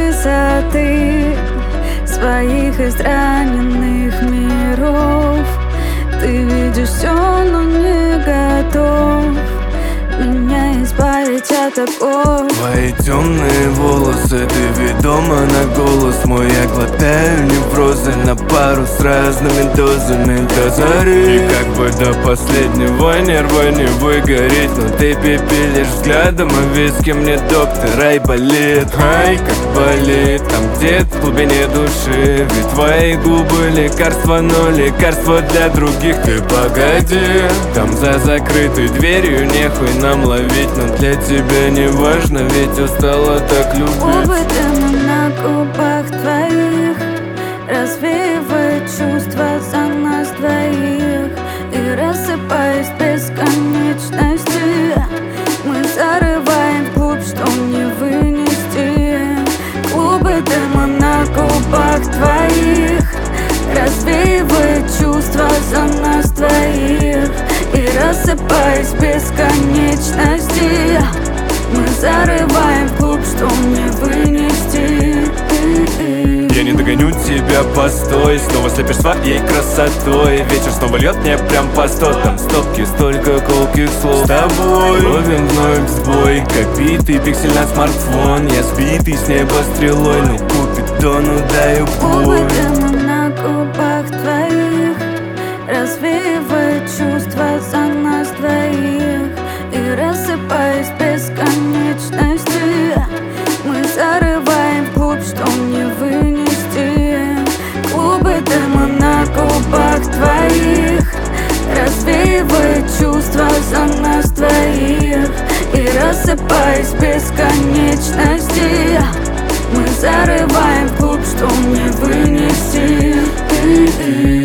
высоты своих израненных миров. Ты видишь все, но не готов меня избавить от оков. Твои темные волосы, ты ведома на голос мой. Я глотаю неврозы на пару с разными дозами до зари. И как бы до последнего нерва не выгореть, но ты пепелишь взглядом, а виски мне доктор. Ай, болит, ай, как болит там где-то в глубине души. Ведь твои губы лекарства, но лекарства для других. Ты погоди, там за закрытой дверью нехуй нам ловить, но для тебя не важно, ведь устала так любить. Губы дыма на губах твоих развеивают чувства за нас двоих. И рассыпаясь в бесконечности, мы зарываем вглубь, что не вынести. Губы дыма на губах твоих развеивают чувства за нас двоих. И рассыпаясь в бесконечности, мы зарываем вглубь, что не вынести. Я не догоню тебя, постой. Снова слепишь своей красотой. Вечер снова льет мне прям по сто. Там стопки, столько колких слов. С тобой ловим вновь сбой, как битый пиксель на смартфон. Я сбитый с неба стрелой, ну Купидону даю Губы бой. дыма на губах твоих развеивают чувства за нас двоих. И рассыпаясь в бесконечности, мы зарываем вглубь, что не вынести. Губы дыма на губах твоих развеивают чувства за нас двоих. И рассыпаясь в бесконечности, мы зарываем вглубь, что не вынести.